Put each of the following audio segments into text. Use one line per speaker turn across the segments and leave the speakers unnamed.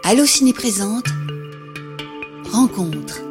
Allociné présente Rencontre.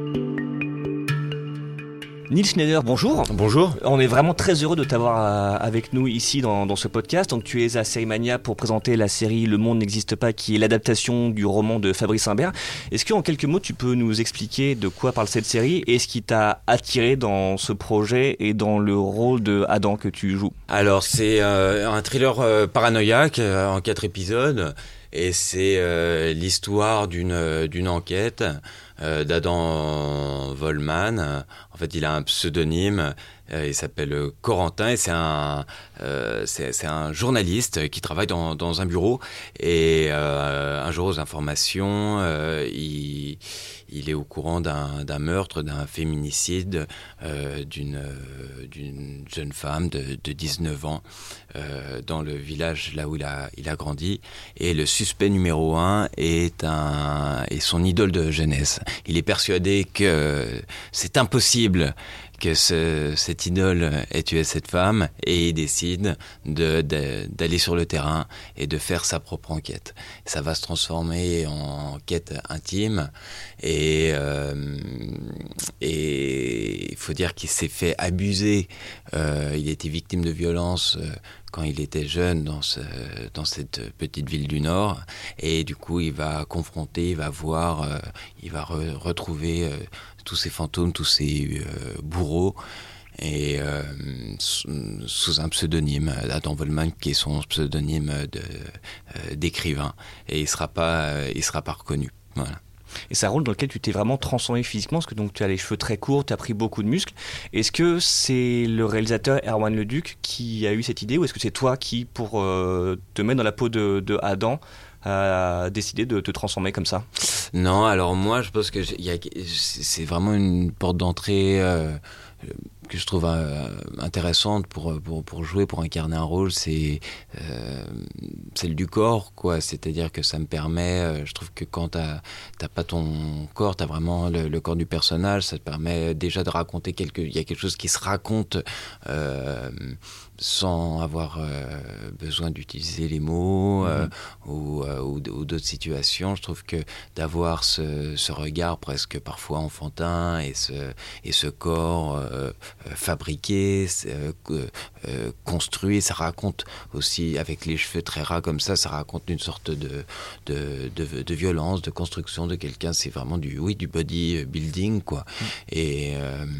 Neil Schneider, bonjour.
Bonjour.
On est vraiment très heureux de t'avoir avec nous ici dans ce podcast. Donc, tu es à Sérimania pour présenter la série Le Monde n'existe pas, qui est l'adaptation du roman de Fabrice Imbert. Est-ce qu'en quelques mots, tu peux nous expliquer de quoi parle cette série et ce qui t'a attiré dans ce projet et dans le rôle de Adam que tu joues?
Alors, c'est un thriller paranoïaque en 4 épisodes. Et c'est l'histoire d'une enquête d'Adam Vollmann. En fait, il a un pseudonyme. Il s'appelle Corentin et c'est un journaliste qui travaille dans un bureau. Et un jour aux informations, il est au courant d'un meurtre, d'un féminicide d'une jeune femme de 19 ans dans le village là où il a grandi. Et le suspect numéro 1 est son idole de jeunesse. Il est persuadé que c'est impossible que cette idole ait tué cette femme et il décide d'aller sur le terrain et de faire sa propre enquête. Ça va se transformer en quête intime et il faut dire qu'il s'est fait abuser. Il était victime de violences quand il était jeune dans cette petite ville du Nord, et du coup il va confronter, il va voir, il va retrouver tous ces fantômes, tous ces bourreaux, et sous un pseudonyme, Adam Vollmann, qui est son pseudonyme d'écrivain, et il sera pas reconnu. Voilà.
Et c'est un rôle dans lequel tu t'es vraiment transformé physiquement, parce que donc tu as les cheveux très courts, tu as pris beaucoup de muscles. Est-ce que c'est le réalisateur Erwan Leduc qui a eu cette idée, ou est-ce que c'est toi qui, pour te mettre dans la peau de Adam, a décidé de te transformer comme ça?
Non, alors moi je pense que c'est vraiment une porte d'entrée que je trouve intéressante pour jouer, pour incarner un rôle, c'est celle du corps, quoi. C'est-à-dire que ça me permet, je trouve que quand t'as pas ton corps, t'as vraiment le corps du personnage, ça te permet déjà de raconter il y a quelque chose qui se raconte sans avoir besoin d'utiliser les mots ou d'autres situations. Je trouve que d'avoir ce regard presque parfois enfantin et ce corps fabriqué, construit, ça raconte aussi, avec les cheveux très ras comme ça raconte une sorte de violence, de construction de quelqu'un. C'est vraiment du body building, quoi. Et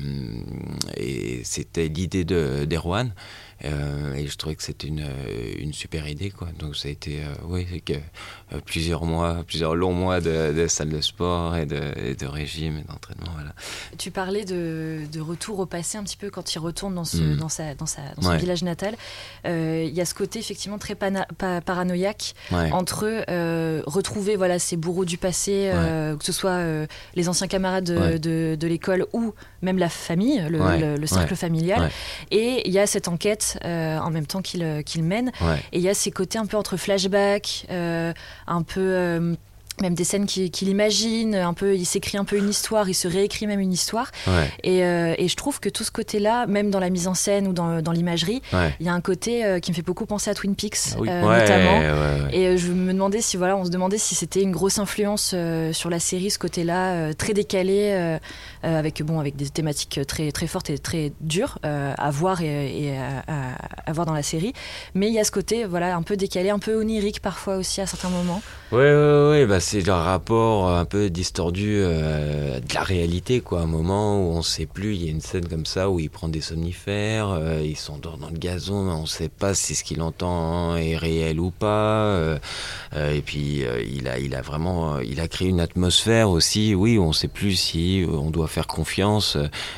c'était l'idée d'Erwan. Et je trouvais que c'était une super idée, quoi. Donc ça a été plusieurs longs mois de salle de sport et de régime et d'entraînement, voilà.
Tu parlais de retour au passé un petit peu quand il retourne dans son village natal. Il y a ce côté effectivement très paranoïaque entre retrouver ces bourreaux du passé, que ce soit les anciens camarades de l'école ou même la famille, le cercle familial. Et il y a cette enquête en même temps qu'il mène. Et il y a ces côtés un peu entre flashbacks, un peu... même des scènes qu'il imagine, un peu, il s'écrit un peu une histoire, il se réécrit même une histoire. Et je trouve que tout ce côté-là, même dans la mise en scène ou dans l'imagerie, il y a un côté qui me fait beaucoup penser à Twin Peaks, notamment. Et je me demandais on se demandait si c'était une grosse influence sur la série, ce côté-là très décalé, avec des thématiques très, très fortes et très dures à voir et à voir dans la série. Mais il y a ce côté un peu décalé, un peu onirique parfois aussi à certains moments.
C'est le rapport un peu distordu de la réalité, quoi. Un moment où on sait plus, il y a une scène comme ça où il prend des somnifères, il s'endort dans le gazon, mais on sait pas si ce qu'il entend est réel ou pas. Et puis il a créé une atmosphère aussi, où on sait plus si on doit faire confiance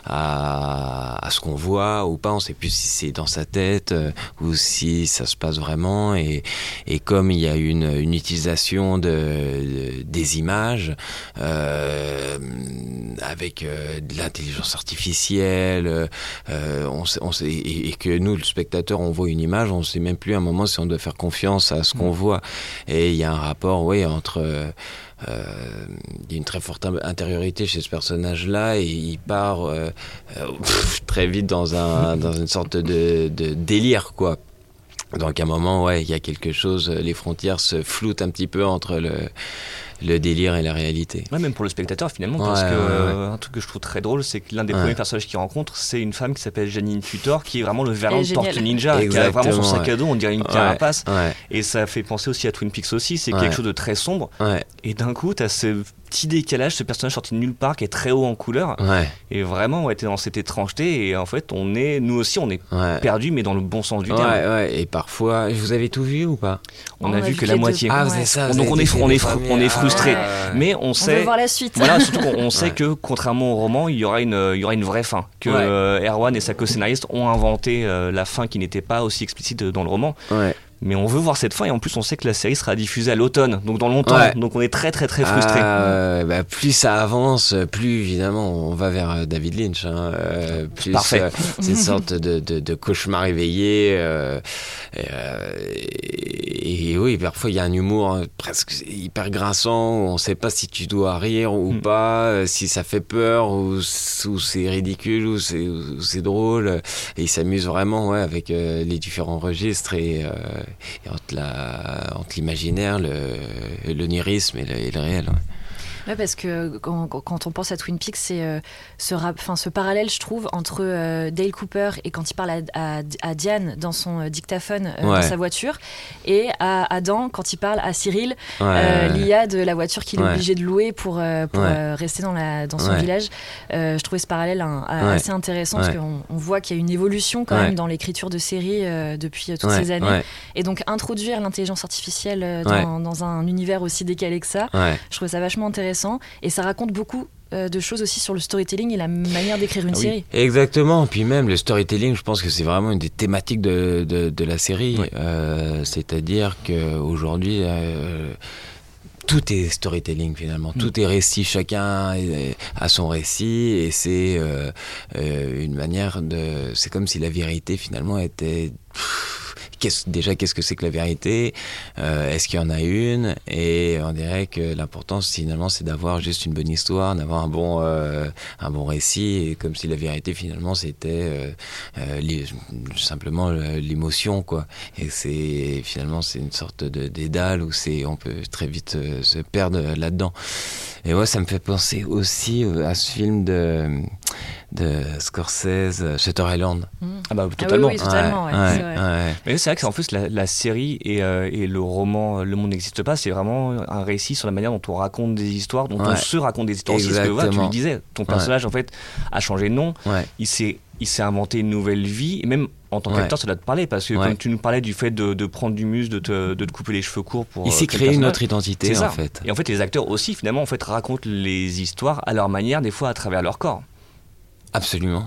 à ce qu'on voit ou pas. On sait plus si c'est dans sa tête ou si ça se passe vraiment. Et comme il y a une utilisation des images avec de l'intelligence artificielle, et que nous, le spectateur, on voit une image, on ne sait même plus à un moment si on doit faire confiance à ce qu'on voit. Et il y a un rapport entre il y a une très forte intériorité chez ce personnage-là, et il part très vite dans une sorte de délire, quoi. Donc à un moment, il y a quelque chose, les frontières se floutent un petit peu entre le délire et la réalité.
Ouais, même pour le spectateur finalement, parce que un truc que je trouve très drôle, c'est que l'un des premiers personnages qu'il rencontre, c'est une femme qui s'appelle Janine Tutor, qui est vraiment le Verlan de Tortue Ninja, qui a vraiment son sac à dos, on dirait une carapace. Et ça fait penser aussi à Twin Peaks aussi, c'est quelque chose de très sombre. Et d'un coup, t'as ce petit décalage, ce personnage sorti de nulle part qui est très haut en couleur. Et vraiment, t'es dans cette étrangeté, et en fait, nous aussi, on est perdus, mais dans le bon sens du terme.
Et parfois, vous avez tout vu ou pas?
On a vu que la moitié.
Ah, c'est ça.
Donc on est frustré, mais on sait.
On veut voir la suite.
Voilà, surtout qu'on sait que contrairement au roman, il y aura une vraie fin. Que Erwan et sa co-scénariste ont inventé la fin qui n'était pas aussi explicite dans le roman. Mais on veut voir cette fin, et en plus on sait que la série sera diffusée à l'automne, donc dans longtemps. Donc on est très très très frustré.
Plus ça avance, plus évidemment on va vers David Lynch. Plus
parfait.
C'est une sorte de cauchemar éveillé. Et oui, parfois il y a un humour presque hyper grinçant, où on ne sait pas si tu dois rire ou pas, si ça fait peur ou c'est ridicule ou c'est drôle. Et il s'amuse vraiment avec les différents registres et entre l'imaginaire, l'onirisme et le réel.
Ouais, parce que quand on pense à Twin Peaks, c'est ce parallèle, je trouve, entre Dale Cooper et quand il parle à Diane dans son dictaphone dans sa voiture, et à Adam quand il parle à Cyril, l'IA de la voiture qu'il est obligé de louer pour rester dans son village. Je trouvais ce parallèle assez intéressant, parce qu'on voit qu'il y a une évolution quand même dans l'écriture de séries depuis toutes ces années. Et donc introduire l'intelligence artificielle dans un univers aussi décalé que ça, je trouvais ça vachement intéressant. Et ça raconte beaucoup de choses aussi sur le storytelling et la manière d'écrire une série.
Exactement. Puis même le storytelling, je pense que c'est vraiment une des thématiques de la série. C'est-à-dire qu'aujourd'hui, tout est storytelling finalement. Tout est récit. Chacun a son récit, et c'est une manière de... C'est comme si la vérité finalement était... Qu'est-ce que c'est que la vérité? Est-ce qu'il y en a une? Et on dirait que l'importance finalement c'est d'avoir juste une bonne histoire, d'avoir un bon récit, et comme si la vérité finalement c'était simplement l'émotion, quoi. Et finalement c'est une sorte de dédale où on peut très vite se perdre là-dedans. Et ça me fait penser aussi à ce film de Scorsese, Shutter Island.
Ah bah totalement.
Oui, totalement. C'est vrai.
Mais c'est vrai que en plus la série et le roman Le Monde n'existe pas, c'est vraiment un récit sur la manière dont on raconte des histoires, dont on se raconte des histoires.
Exactement.
Parce que tu le disais, ton personnage en fait a changé de nom. Il s'est inventé une nouvelle vie, et même en tant qu'acteur ça doit te parler, parce que comme tu nous parlais du fait de prendre du muscle, de te couper les cheveux courts pour...
Il s'est créé une autre identité en fait.
Et en fait les acteurs aussi finalement en fait racontent les histoires à leur manière, des fois à travers leur corps.
Absolument.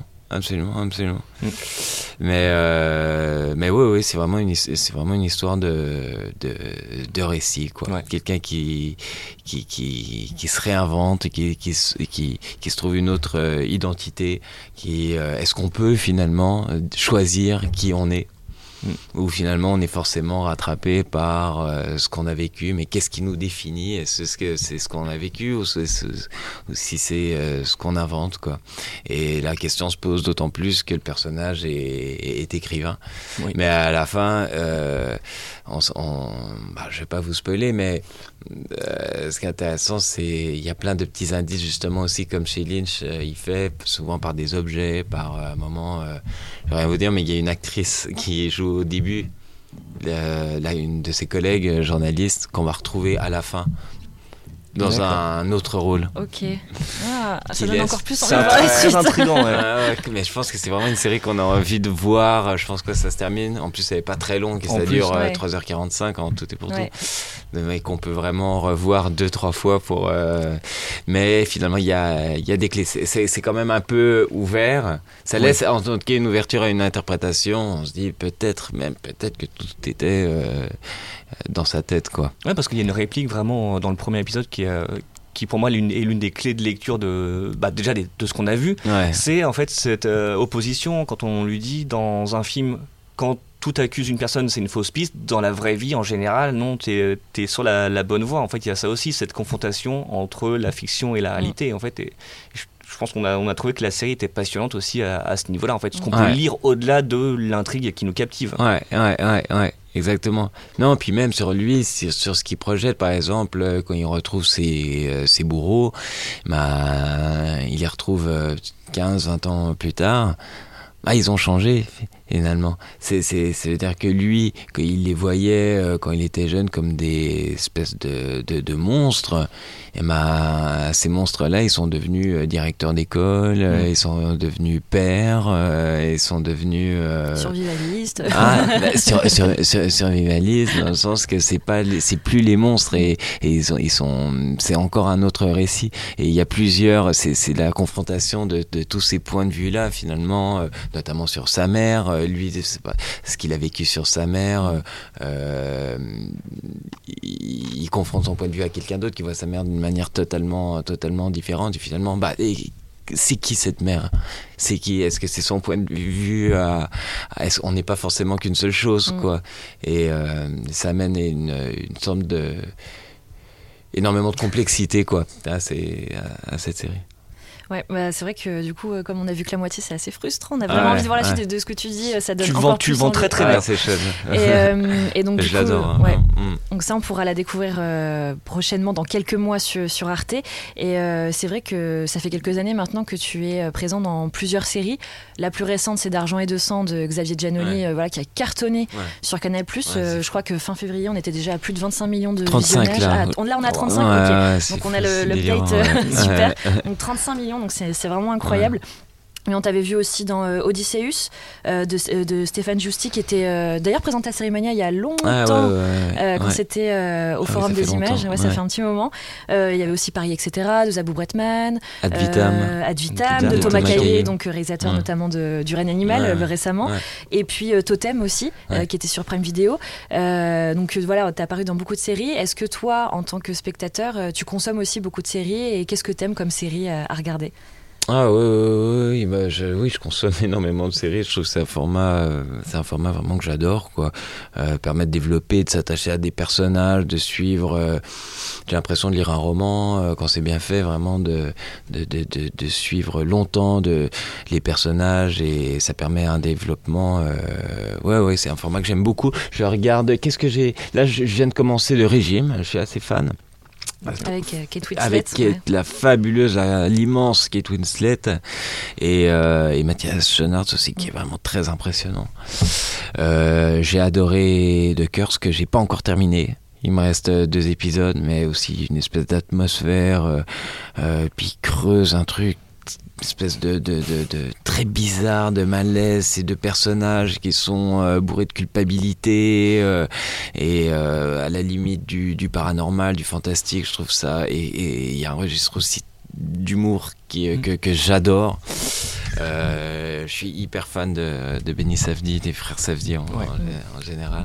Mais oui, c'est vraiment une histoire de récit, quoi. Quelqu'un qui se réinvente, qui se trouve une autre identité. Est-ce qu'on peut finalement choisir qui on est? Où finalement on est forcément rattrapé par ce qu'on a vécu, mais qu'est-ce qui nous définit? Est-ce que c'est ce qu'on a vécu, ou si c'est ce qu'on invente, quoi? Et la question se pose d'autant plus que le personnage est écrivain. Mais à la fin, je vais pas vous spoiler, mais ce qui est intéressant, c'est il y a plein de petits indices justement aussi, comme chez Lynch, il fait souvent par des objets, par un moment. Je vais rien vous dire, mais il y a une actrice qui joue au début, une de ses collègues journalistes, qu'on va retrouver à la fin dans un autre rôle.
Ok. Ça donne encore plus envie
de voir la suite. C'est intriguant,
mais je pense que c'est vraiment une série qu'on a envie de voir. Je pense que ça se termine. En plus, elle n'est pas très longue, ça dure 3h45 en tout et pour tout. Mais qu'on peut vraiment revoir 2-3 fois pour. Mais finalement, il y a des clés. C'est quand même un peu ouvert. Ça laisse en tout cas une ouverture à une interprétation. On se dit peut-être que tout était dans sa tête, quoi.
Ouais, parce qu'il y a une réplique vraiment dans le premier épisode qui pour moi est l'une des clés de lecture de ce qu'on a vu. C'est en fait cette opposition quand on lui dit dans un film, quand tout accuse une personne, c'est une fausse piste. Dans la vraie vie, en général, non, t'es sur la bonne voie. En fait, il y a ça aussi, cette confrontation entre la fiction et la réalité. En fait, je pense qu'on a trouvé que la série était passionnante aussi à ce niveau-là, en fait, ce qu'on peut lire au-delà de l'intrigue qui nous captive.
Ouais, exactement. Non, puis même sur lui, sur ce qu'il projette, par exemple, quand il retrouve ses bourreaux, il les retrouve 15-20 ans plus tard. Ils ont changé, finalement. C'est-à-dire que lui, quand il les voyait, quand il était jeune, comme des espèces de monstres, ces monstres-là, ils sont devenus directeurs d'école, ils sont devenus pères, ils sont devenus...
survivalistes.
Survivalistes, dans le sens que c'est plus les monstres, et c'est encore un autre récit. Et il y a plusieurs... C'est la confrontation de tous ces points de vue-là, finalement, notamment sur sa mère, lui, ce qu'il a vécu sur sa mère, il confronte son point de vue à quelqu'un d'autre qui voit sa mère d'une manière totalement différente, et finalement, c'est qui cette mère ? C'est qui ? Est-ce que c'est son point de vue on n'est pas forcément qu'une seule chose, quoi. Et ça amène une sorte énormément de complexité, quoi, à cette série.
Ouais, c'est vrai que du coup, comme on a vu que la moitié, c'est assez frustrant. On a vraiment envie de voir la suite de ce que tu dis. Ça donne
tu le vends très très bien.
C'est chouette.
Et donc,
je l'adore.
Donc ça, on pourra la découvrir prochainement, dans quelques mois sur Arte. Et c'est vrai que ça fait quelques années maintenant que tu es présent dans plusieurs séries. La plus récente, c'est d'Argent et de sang de Xavier Giannoli, qui a cartonné sur Canal+. Je crois que fin février, on était déjà à plus de 25 millions de
35,
visionnages. Là, on a 35, donc on a l'update super. Donc 35 millions. Donc c'est vraiment incroyable. Mais on t'avait vu aussi dans Odysseus de Stéphane Giusti, qui était d'ailleurs présenté à Cérémonia il y a longtemps, quand c'était au Forum des Images. Ça fait un petit moment. Il y avait aussi Paris, etc. de Zabou Bretman,
Ad Vitam,
de Thomas Caillet, donc réalisateur notamment du Règne Animal récemment. Et puis Totem aussi, qui était sur Prime Video. Donc voilà, t'as apparu dans beaucoup de séries. Est-ce que toi, en tant que spectateur, tu consommes aussi beaucoup de séries, et qu'est-ce que t'aimes comme série à regarder ?
Oui, je consomme énormément de séries. Je trouve que c'est un format vraiment que j'adore, quoi. Permet de développer, de s'attacher à des personnages, de suivre. J'ai l'impression de lire un roman quand c'est bien fait, vraiment de suivre longtemps les personnages, et ça permet un développement. C'est un format que j'aime beaucoup. Je regarde. Là, je viens de commencer Le Régime. Je suis assez fan.
Avec Kate Winslet,
avec la fabuleuse, l'immense Kate Winslet, et Mathias Schoenaerts aussi, qui est vraiment très impressionnant. J'ai adoré The Curse, que j'ai pas encore terminé. Il me reste 2 épisodes, mais aussi une espèce d'atmosphère, puis creuse un truc, une espèce de très bizarre, de malaise, et de personnages qui sont bourrés de culpabilité, et à la limite du paranormal, du fantastique. Je trouve ça, et il y a un registre aussi d'humour que j'adore. Je suis hyper fan de Benny Safdie, des frères Safdie en général.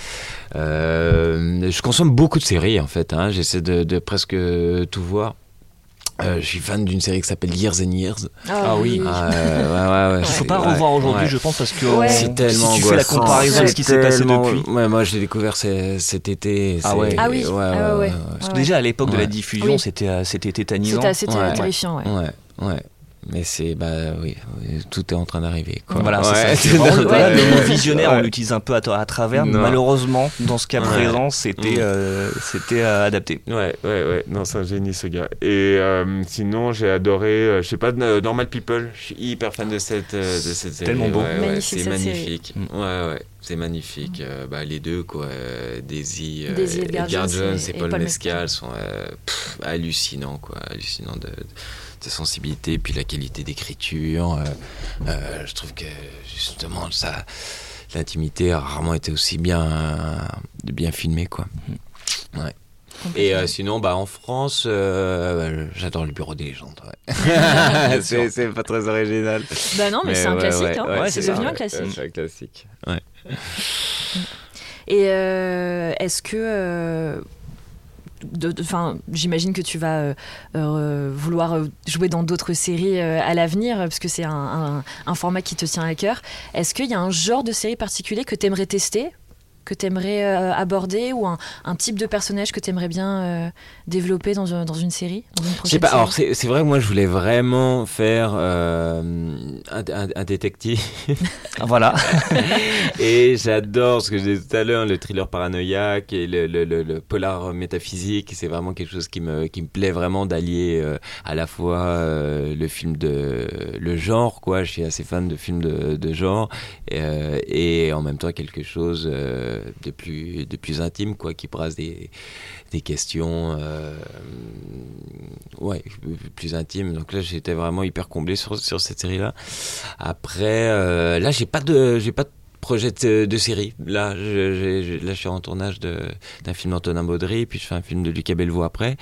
Je consomme beaucoup de séries, en fait, j'essaie de presque tout voir. Je suis fan d'une série qui s'appelle Years and Years.
Oui.
Il ne
faut pas revoir aujourd'hui, je pense, parce que
c'est tellement
si tu fais la comparaison de ce qui s'est passé depuis.
Moi, je l'ai découvert cet été.
Parce
que déjà à l'époque de la diffusion, c'était tétanisant.
C'était assez terrifiant.
Mais tout est en train d'arriver, quoi.
Voilà, c'est vraiment le mot visionnaire, on l'utilise un peu à travers. Malheureusement, dans ce cas présent, c'était adapté.
Non, c'est un génie, ce gars. Et sinon, j'ai adoré, je sais pas, Normal People. Je suis hyper fan de cette série.
Tellement beau.
C'est magnifique. C'est magnifique. Les deux, quoi. Daisy Edgar Jones et Paul Mescal sont hallucinants, quoi. Hallucinants de sensibilité, puis la qualité d'écriture. Je trouve que justement l'intimité a rarement été aussi bien filmée, quoi. Et sinon, en France, j'adore Le Bureau des légendes. C'est pas très original.
Non, mais c'est un classique. C'est devenu un classique.
C'est un classique.
Et est-ce que j'imagine que tu vas vouloir jouer dans d'autres séries à l'avenir, parce que c'est un format qui te tient à cœur. Est-ce qu'il y a un genre de série particulier que tu aimerais tester, que tu aimerais aborder ou un type de personnage que tu aimerais bien développer dans une série, dans une prochaine
Je sais pas,
série.
alors c'est vrai que moi je voulais vraiment faire un détective.
Voilà.
Et j'adore ce que je disais tout à l'heure, le thriller paranoïaque et le polar métaphysique. C'est vraiment quelque chose qui me plaît vraiment, d'allier à la fois le genre, quoi. Je suis assez fan de films de genre et en même temps quelque chose de plus intime, quoi, qui brasse des questions plus intimes. Donc là j'étais vraiment hyper comblé sur cette série là. Après là j'ai pas de projet de série. Là je suis en tournage d'un film d'Antonin Baudry, puis je fais un film de Lucas Bellevaux après,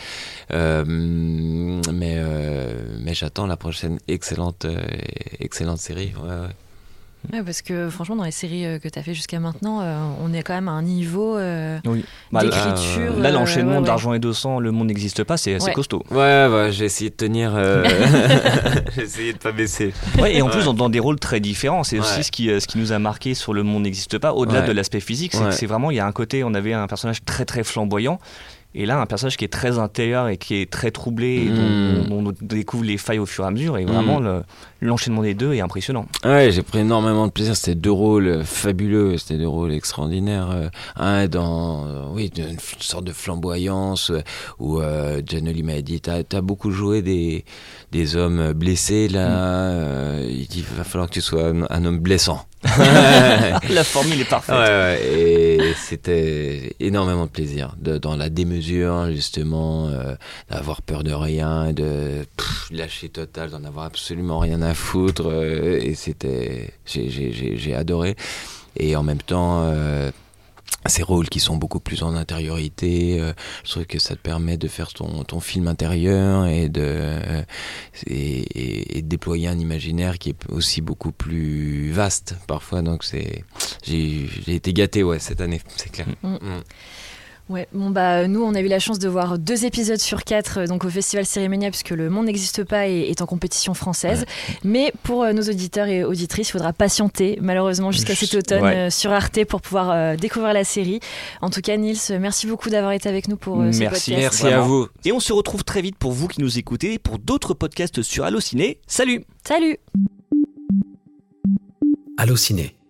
mais j'attends la prochaine excellente série.
Ouais, parce que franchement, dans les séries que tu as fait jusqu'à maintenant, on est quand même à un niveau d'écriture.
Là, l'enchaînement d'Argent et 200, Le Monde n'existe pas, c'est assez costaud.
Ouais, j'ai essayé de tenir. J'ai essayé de pas baisser.
Ouais, et en plus, dans des rôles très différents. C'est aussi ce qui nous a marqué sur Le Monde n'existe pas, au-delà de l'aspect physique. C'est que c'est vraiment, il y a un côté, on avait un personnage très très flamboyant. Et là, un personnage qui est très intérieur et qui est très troublé, et dont on découvre les failles au fur et à mesure. Et vraiment, l'enchaînement des deux est impressionnant.
Ouais, j'ai pris énormément de plaisir. C'était 2 rôles fabuleux, c'était 2 rôles extraordinaires. Un dans une sorte de flamboyance où Giannoli m'a dit t'as beaucoup joué des hommes blessés là. Il dit il va falloir que tu sois un homme blessant.
La formule est parfaite.
Et c'était énormément de plaisir dans la démesure, justement, d'avoir peur de rien, de lâcher total, d'en avoir absolument rien à foutre. Et j'ai adoré. Et en même temps, ces rôles qui sont beaucoup plus en intériorité, je trouve que ça te permet de faire ton film intérieur et de déployer un imaginaire qui est aussi beaucoup plus vaste parfois. Donc j'ai été gâté cette année, c'est clair.
Ouais, nous on a eu la chance de voir 2 épisodes sur 4 donc au Festival Cérémonia, puisque Le Monde n'existe pas est en compétition française. Mais pour nos auditeurs et auditrices, il faudra patienter malheureusement jusqu'à cet automne sur Arte pour pouvoir découvrir la série. En tout cas, Nils, merci beaucoup d'avoir été avec nous pour ce podcast.
Merci à vous.
Et on se retrouve très vite pour vous qui nous écoutez pour d'autres podcasts sur Allociné. Salut.
Salut.
Allociné.